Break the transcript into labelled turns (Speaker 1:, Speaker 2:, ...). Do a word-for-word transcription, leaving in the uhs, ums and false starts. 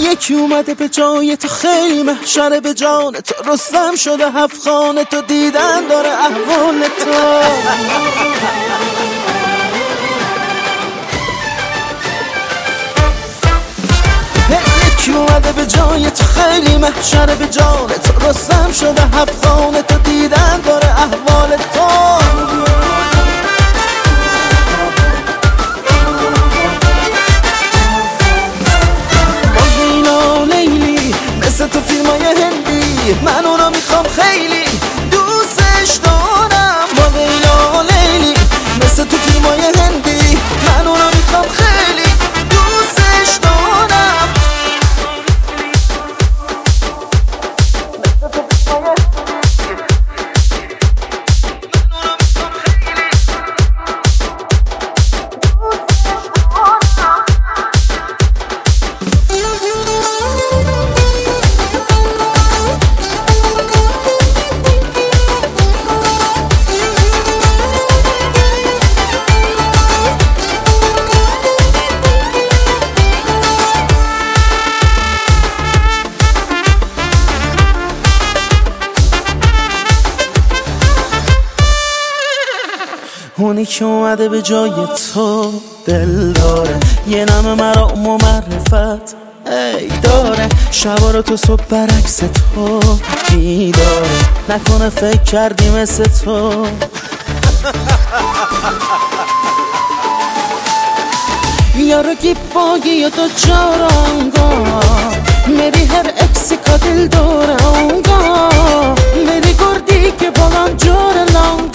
Speaker 1: یکی اومده به جای تو خیلی محشره به جان تو، رستم شده هفت خانه تو، دیدن داره احوال تو. یکی اومده به جای تو خیلی محشره به جان تو، رستم شده هفت خانه تو، دیدن داره احوال تو. تو فیلمای هندی من اونو میخوام خیلی دوستش دارم، با لیلا لیلی مثل تو فیلمای هندی من اونو میخوام خیلی دوستش دارم. اونی که اومده به جای تو دل داره، یه نم مرا و معرفت ای داره، شبا رو تو صبح برعکس تو بیداره، نکنه فکر کردی مثل تو. یارو کی باگی یا تو چارانگا میری هر اکسی کا دل داره اونگا میری گردی که بالان جور لانگا.